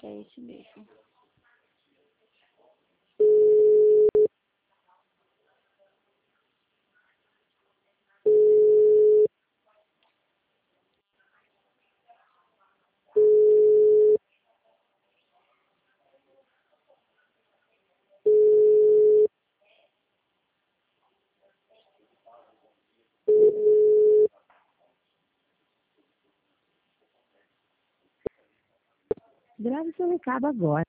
Que é esse mesmo. Grave seu recado agora.